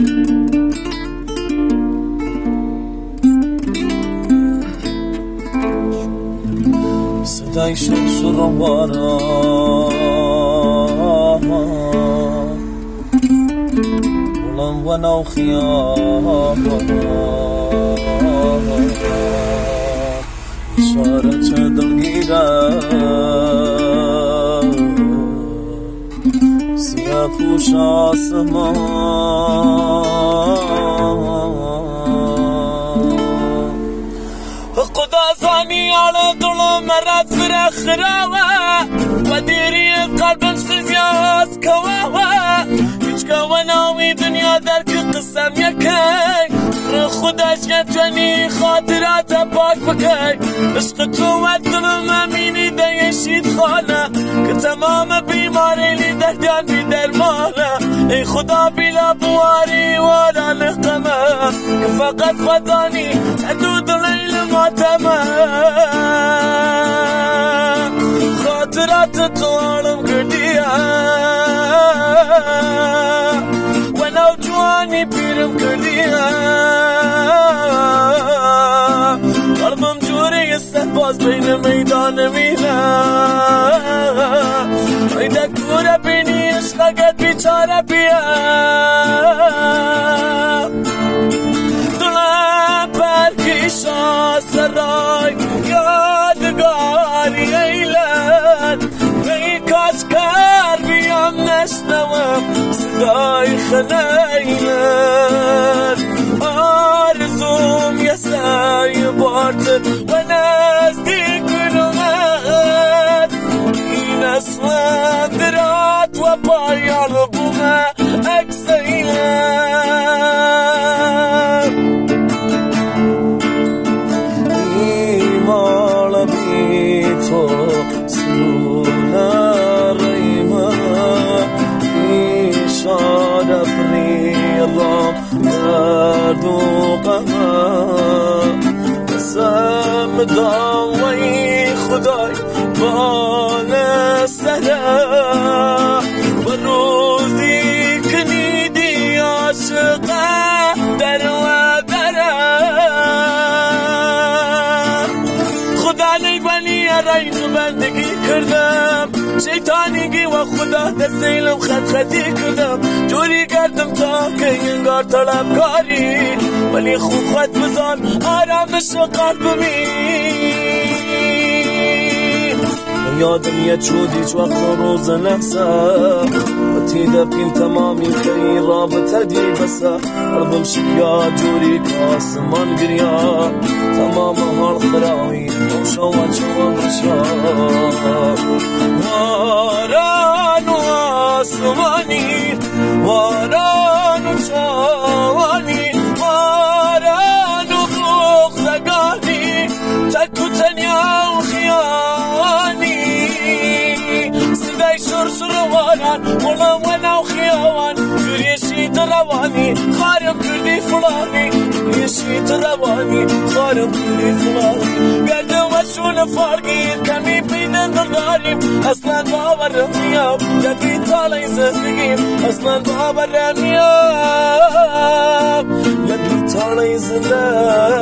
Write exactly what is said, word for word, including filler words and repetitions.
صدای شرشر و باران بلند و نو خیابان اشارت دلگیره سیاه پوش آسمان خدا زانی على طول مرات فرخراوة وديري قلب سزياس كواوة هيج كواناوي دنيا درك قسم يكي خداش يتوني خاطرات باك بكي عشق تو الظلم اميني دا يشيد خانه كتمام بيماري لي دهدان بي درمانه اي خدا بلا بواري ولا نقمه فقط خداني حدود الليل تمام خاطرات طوالم كرديها ولو جواني بيرم كرديها قلبم جوري السهباز بين ميدان مينا ايدا كورا بيني عشقاقت بيچارة بيا دلم برکشا سرای یادگاری ایلت ای کاش کر بیام نشنوم صدای خلیلت آرزوم یه سعی بارتر و نزدیک بلومت این اصلا درات و پایان بومه اکسیلت ایمالا بی تو سلونا ریما ایشاره پریرام درد و غم قسم دام وی خدای بال سره و روزی کنیدی عاشقه در و دره خدا نیبانی رای تو بندگی کردم شیطانیگی و خدا دستیلم خط خطی کردم جوری کردم تا که انگار طلبکاری ولی خوب خط بزار آرامش قلبمی یادم یه چودیچ وقت روز لحظه وقتی دبکیم تمامی که رابطه دی بسه قلبم شکیا جوری که آسمان گریا تمام هر خراوی روشا و چوان بشا واران و آسمانی واران و چوانی واران و بغزگانی تکو تنیا و خیانی صدای شرشر واران غلام و نو خیاوان گریشید روانی خارم کردی فلانی گریشید روانی خارم کردی فلانی گردم و شون فارگی کمی بیدن دلداریم اصلا باورم نیام یکی تالای زندگیم اصلا باورم نیام یکی تالای زندگیم